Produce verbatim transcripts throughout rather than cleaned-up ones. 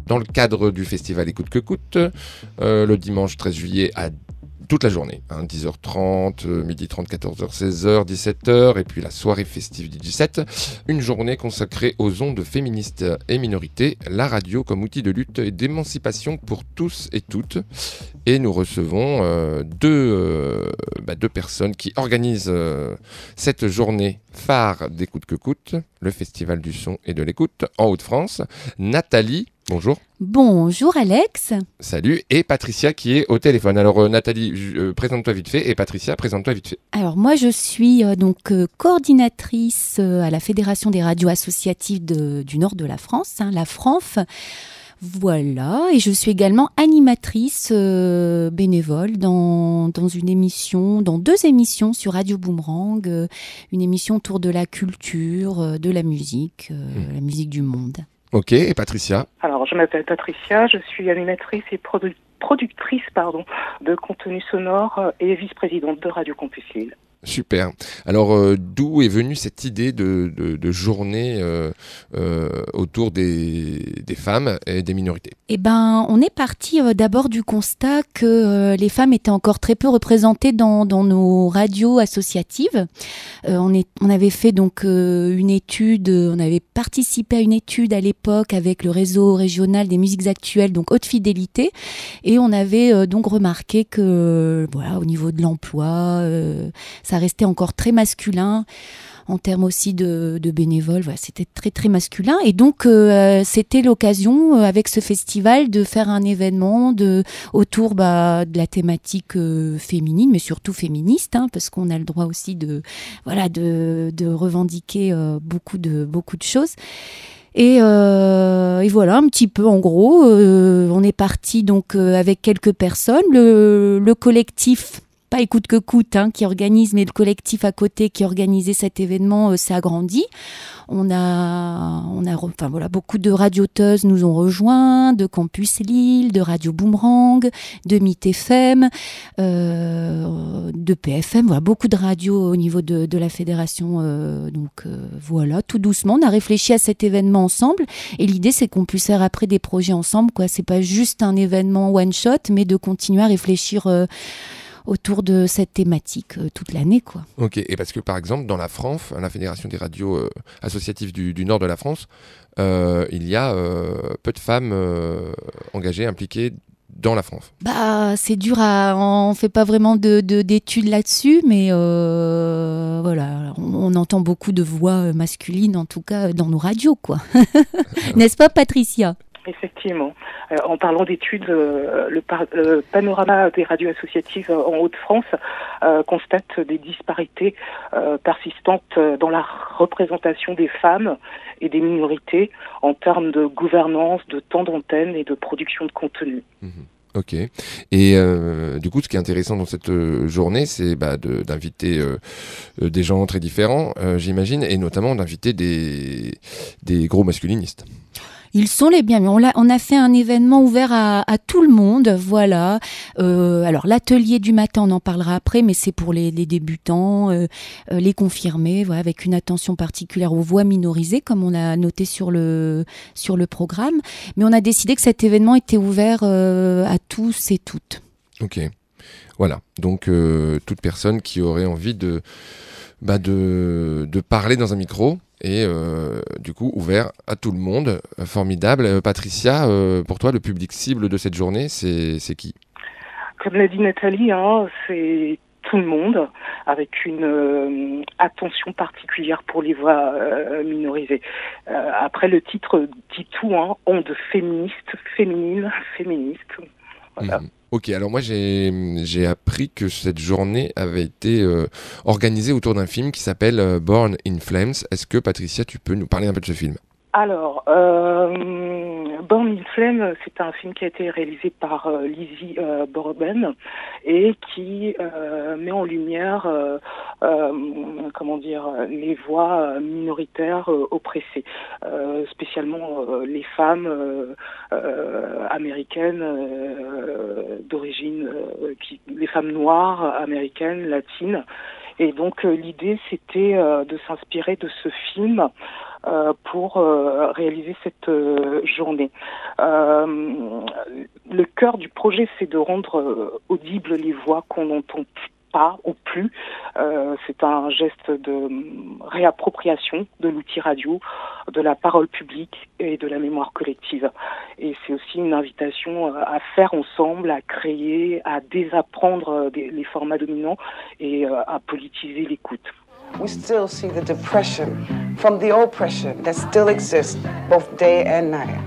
dans le cadre du festival Écoute que coûte, euh, le dimanche treize juillet à toute la journée, hein, dix heures trente, euh, midi trente, quatorze heures, seize heures, dix-sept heures, et puis la soirée festive du dix-sept, une journée consacrée aux ondes féministes et minorités, la radio comme outil de lutte et d'émancipation pour tous et toutes. Et nous recevons euh, deux, euh, bah, deux personnes qui organisent euh, cette journée phare d'Écoute que coûte, le Festival du son et de l'écoute en Hauts-de-France. Nathalie, bonjour. Bonjour Alex. Salut, et Patricia qui est au téléphone. Alors euh, Nathalie, euh, présente-toi vite fait, et Patricia, présente-toi vite fait. Alors moi je suis euh, donc euh, coordinatrice euh, à la Fédération des radios associatives de, du nord de la France, hein, la FRANF. Voilà, et je suis également animatrice euh, bénévole dans, dans une émission, dans deux émissions sur Radio Boomerang, euh, une émission autour de la culture, euh, de la musique, euh, mmh. la musique du monde. Ok, et Patricia? Alors, je m'appelle Patricia, je suis animatrice et produ- productrice pardon, de contenu sonore et vice-présidente de Radio Campus Lille. Super. Alors, euh, d'où est venue cette idée de, de, de journée euh, euh, autour des, des femmes et des minorités? Eh ben, on est parti euh, d'abord du constat que euh, les femmes étaient encore très peu représentées dans, dans nos radios associatives. Euh, on, est, on avait fait donc euh, une étude, on avait participé à une étude à l'époque avec le réseau régional des musiques actuelles, donc haute fidélité, et on avait euh, donc remarqué que, voilà, au niveau de l'emploi, euh, ça restait encore très masculin. En termes aussi de, de bénévoles, voilà, c'était très très masculin. Et donc, euh, c'était l'occasion, euh, avec ce festival, de faire un événement de, autour bah, de la thématique euh, féminine, mais surtout féministe, hein, parce qu'on a le droit aussi de, voilà, de, de revendiquer euh, beaucoup, de, beaucoup de choses. Et, euh, et voilà, un petit peu en gros, euh, on est parti donc euh, avec quelques personnes. Le, le collectif... pas Écoute que coûte, hein, qui organise, mais le collectif à côté qui organisait cet événement euh, s'est agrandi. On a, on a, enfin voilà, beaucoup de radioteuses nous ont rejoints, de Campus Lille, de Radio Boomerang, de Mythe F M, euh, de P F M, voilà, beaucoup de radios au niveau de, de la fédération. Euh, donc euh, voilà, tout doucement, on a réfléchi à cet événement ensemble. Et l'idée, c'est qu'on puisse faire après des projets ensemble, quoi. C'est pas juste un événement one shot, mais de continuer à réfléchir. Euh, autour de cette thématique euh, toute l'année, quoi. Ok, et parce que par exemple, dans la FRANF, la Fédération des radios euh, associatives du, du nord de la France, euh, il y a euh, peu de femmes euh, engagées, impliquées dans la FRANF. Bah, c'est dur à... On fait pas vraiment de, de, d'études là-dessus, mais euh, voilà, on, on entend beaucoup de voix masculines, en tout cas, dans nos radios, quoi. N'est-ce pas, Patricia ? Effectivement. Euh, en parlant d'études, euh, le, par- le panorama des radios associatives en Hauts-de-France euh, constate des disparités euh, persistantes dans la représentation des femmes et des minorités en termes de gouvernance, de temps d'antenne et de production de contenu. Mmh. Ok. Et euh, du coup, ce qui est intéressant dans cette euh, journée, c'est bah, de, d'inviter euh, euh, des gens très différents, euh, j'imagine, et notamment d'inviter des, des gros masculinistes. Ils sont les bienvenus. On, l'a, on a fait un événement ouvert à, à tout le monde, voilà. Euh, alors l'atelier du matin, on en parlera après, mais c'est pour les, les débutants, euh, euh, les confirmés, voilà, avec une attention particulière aux voix minorisées, comme on a noté sur le sur le programme. Mais on a décidé que cet événement était ouvert euh, à tous et toutes. Ok, voilà. Donc euh, toute personne qui aurait envie de bah, de de parler dans un micro. Et euh, du coup, ouvert à tout le monde. Euh, formidable. Euh, Patricia, euh, pour toi, le public cible de cette journée, c'est, c'est qui ? Comme l'a dit Nathalie, hein, c'est tout le monde, avec une euh, attention particulière pour les voix euh, minorisées. Euh, après, le titre dit tout, hein, onde féministe, féminine, féministe. Voilà. Mmh. Ok, alors moi j'ai, j'ai appris que cette journée avait été euh, organisée autour d'un film qui s'appelle euh, Born in Flames. Est-ce que Patricia, tu peux nous parler un peu de ce film ? Alors, euh, Born in Flames, c'est un film qui a été réalisé par euh, Lizzie euh, Borden et qui euh, met en lumière, euh, euh, comment dire, les voix minoritaires euh, oppressées, euh, spécialement euh, les femmes euh, euh, américaines euh, d'origine, euh, qui, les femmes noires, américaines, latines. Et donc euh, l'idée, c'était euh, de s'inspirer de ce film euh, pour euh, réaliser cette euh, journée. Euh, le cœur du projet, c'est de rendre euh, audibles les voix qu'on n'entend pas ou plus. Euh, c'est un geste de réappropriation de l'outil radio, de la parole publique et de la mémoire collective. Et c'est aussi une invitation à faire ensemble, à créer, à désapprendre des, les formats dominants et euh, à politiser l'écoute. We still see the depression from the oppression that still exists both day and night.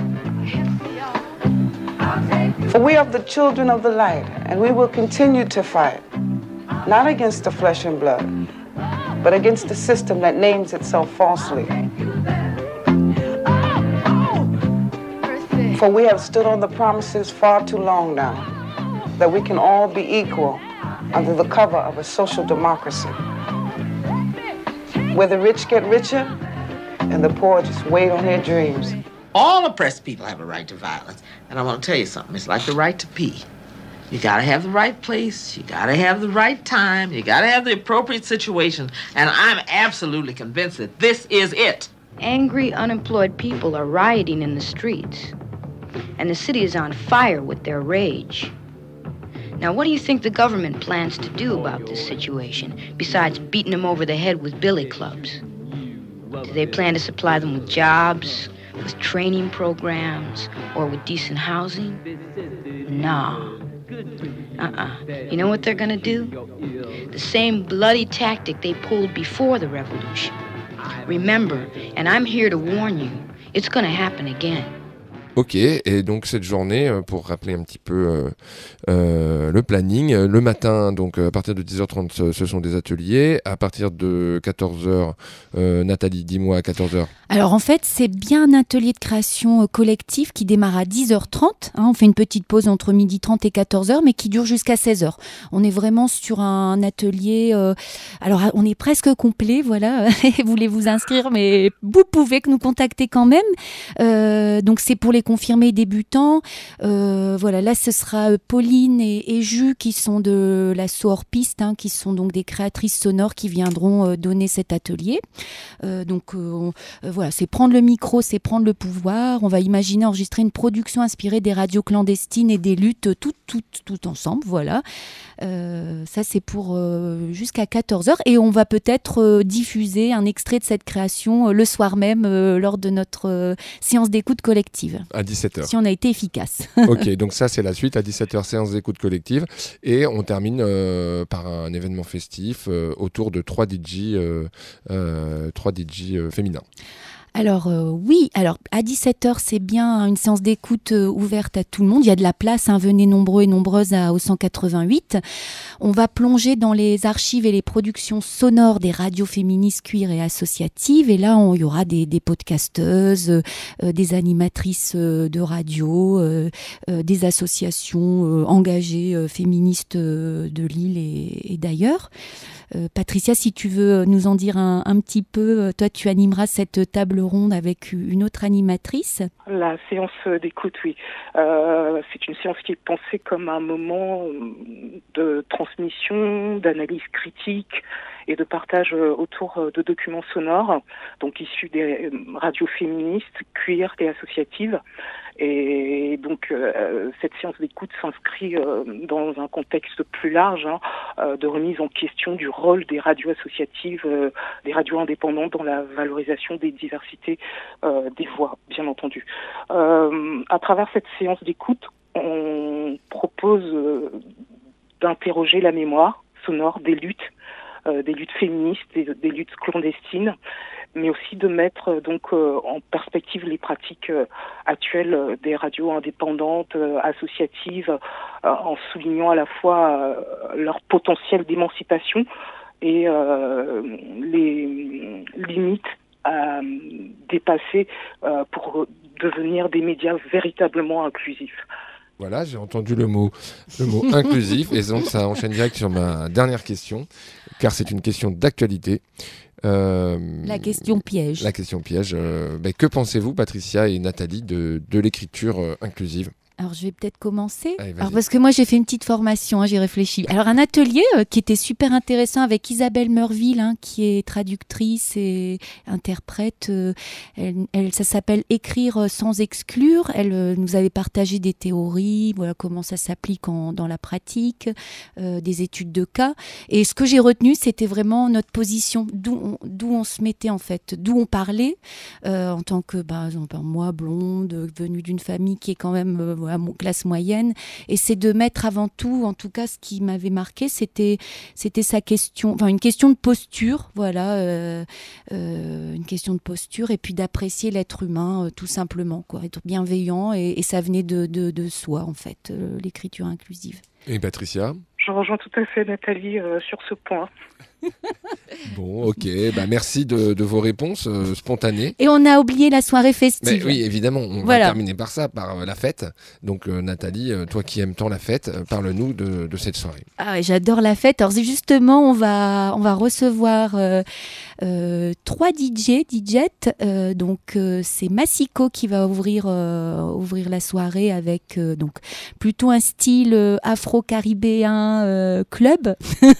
For we are the children of the light, and we will continue to fight, not against the flesh and blood, but against the system that names itself falsely. For we have stood on the promises far too long now, that we can all be equal under the cover of a social democracy, where the rich get richer and the poor just wait on their dreams. All oppressed people have a right to violence. And I want to tell you something. It's like the right to pee. You got to have the right place. You got to have the right time. You got to have the appropriate situation. And I'm absolutely convinced that this is it. Angry, unemployed people are rioting in the streets. And the city is on fire with their rage. Now, what do you think the government plans to do about this situation, besides beating them over the head with billy clubs? Do they plan to supply them with jobs, with training programs, or with decent housing? No. Uh-uh. You know what they're gonna do? The same bloody tactic they pulled before the revolution. Remember, and I'm here to warn you, it's gonna happen again. Ok, et donc cette journée, pour rappeler un petit peu euh, euh, le planning, le matin, donc à partir de dix heures trente, ce sont des ateliers. À partir de quatorze heures, euh, Nathalie, dis-moi à quatorze heures. Alors en fait, c'est bien un atelier de création collective qui démarre à dix heures trente. Hein, on fait une petite pause entre midi trente et quatorze heures, mais qui dure jusqu'à seize heures. On est vraiment sur un atelier... Euh, alors on est presque complet, voilà. Vous voulez vous inscrire, mais vous pouvez nous contacter quand même. Euh, donc c'est pour les confirmés débutants. Euh, voilà, là ce sera Pauline et, et Jus qui sont de l'asso Hors-Piste, hein, qui sont donc des créatrices sonores qui viendront euh, donner cet atelier. Euh, donc euh, on, euh, voilà, c'est prendre le micro, c'est prendre le pouvoir. On va imaginer enregistrer une production inspirée des radios clandestines et des luttes tout, tout, tout ensemble. Voilà. Euh, ça c'est pour euh, jusqu'à quatorze heures et on va peut-être euh, diffuser un extrait de cette création euh, le soir même euh, lors de notre euh, séance d'écoute collective. À dix-sept heures. Si on a été efficace. Ok, donc ça c'est la suite, à dix-sept heures, séance d'écoute collective. Et on termine euh, par un événement festif euh, autour de trois D J, euh, euh, trois D J euh, féminins. Alors euh, oui, alors à dix-sept heures, c'est bien une séance d'écoute euh, ouverte à tout le monde. Il y a de la place, hein, venez nombreux et nombreuses à, au cent quatre-vingt-huit. On va plonger dans les archives et les productions sonores des radios féministes, queer et associatives. Et là, on, il y aura des, des podcasteuses, euh, des animatrices euh, de radio, euh, euh, des associations euh, engagées euh, féministes euh, de Lille et, et d'ailleurs. Euh, Patricia, si tu veux nous en dire un, un petit peu, toi tu animeras cette table ronde avec une autre animatrice. La séance d'écoute, oui. Euh, c'est une séance qui est pensée comme un moment de transmission, d'analyse critique et de partage autour de documents sonores, donc issus des radios féministes, queer et associatives. Et donc euh, cette séance d'écoute s'inscrit euh, dans un contexte plus large, hein, euh, de remise en question du rôle des radios associatives, euh, des radios indépendantes dans la valorisation des diversités euh, des voix, bien entendu. Euh, à travers cette séance d'écoute, on propose euh, d'interroger la mémoire sonore des luttes, euh, des luttes féministes, des, des luttes clandestines, mais aussi de mettre euh, donc euh, en perspective les pratiques euh, actuelles euh, des radios indépendantes, euh, associatives, euh, en soulignant à la fois euh, leur potentiel d'émancipation et euh, les limites à dépasser euh, pour devenir des médias véritablement inclusifs. Voilà, j'ai entendu le mot, le mot inclusif, et donc ça enchaîne direct sur ma dernière question, car c'est une question d'actualité. Euh, la question piège. La question piège. Euh, ben, que pensez-vous, Patricia et Nathalie, de, de l'écriture euh, inclusive ? Alors, je vais peut-être commencer. Allez, vas-y. Alors, parce que moi, j'ai fait une petite formation, hein, j'ai réfléchi. Alors, un atelier euh, qui était super intéressant avec Isabelle Meurville, hein, qui est traductrice et interprète. Euh, elle, elle, ça s'appelle Écrire sans exclure. Elle euh, nous avait partagé des théories, voilà comment ça s'applique en, dans la pratique, euh, des études de cas. Et ce que j'ai retenu, c'était vraiment notre position, d'où on, d'où on se mettait en fait, d'où on parlait euh, en tant que, bah, moi, blonde, venue d'une famille qui est quand même euh, à mon classe moyenne, et c'est de mettre avant tout, en tout cas ce qui m'avait marqué, c'était, c'était sa question, enfin une question de posture, voilà, euh, euh, une question de posture, et puis d'apprécier l'être humain euh, tout simplement, quoi, être bienveillant, et, et ça venait de, de, de soi en fait, euh, l'écriture inclusive. Et Patricia ? Je rejoins tout à fait Nathalie euh, sur ce point. Bon, ok, bah merci de, de vos réponses euh, spontanées. Et on a oublié la soirée festive. Mais oui, évidemment, on Voilà. va terminer par ça, par euh, la fête. Donc euh, Nathalie, euh, toi qui aimes tant la fête, euh, parle-nous de, de cette soirée. Ah ouais, j'adore la fête. Alors c'est justement, on va, on va recevoir euh, euh, trois D J, D J. Euh, donc euh, c'est Massico qui va ouvrir, euh, ouvrir la soirée avec euh, donc plutôt un style euh, afro-caribéen euh, club.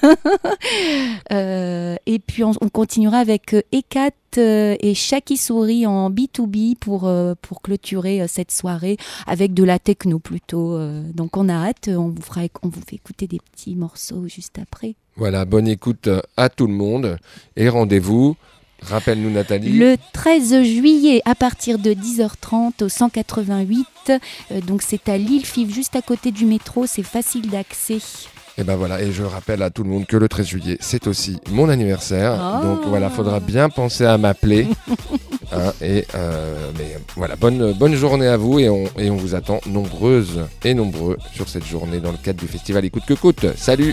euh, et puis on, on continuera avec euh, Ekat euh, et Shaki Souris en B deux B pour, euh, pour clôturer euh, cette soirée avec de la techno plutôt. Euh, donc on a hâte, on vous, fera, on vous fait écouter des petits morceaux juste après. Voilà, bonne écoute à tout le monde et rendez-vous. Rappelle-nous Nathalie. Le treize juillet à partir de dix heures trente au cent quatre-vingt-huit. Euh, donc c'est à Lille-Fives, juste à côté du métro, c'est facile d'accès. Et ben voilà, et je rappelle à tout le monde que le treize juillet, c'est aussi mon anniversaire. Oh. Donc voilà, faudra bien penser à m'appeler. hein, et euh, mais voilà, bonne, bonne journée à vous et on, et on vous attend nombreuses et nombreux sur cette journée dans le cadre du festival Écoute que coûte. Salut!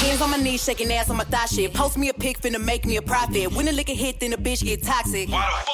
Shaking ass on my thigh shit. Post me a pic, finna make me a profit. When the liquor hit, then the bitch get toxic. Why the fuck?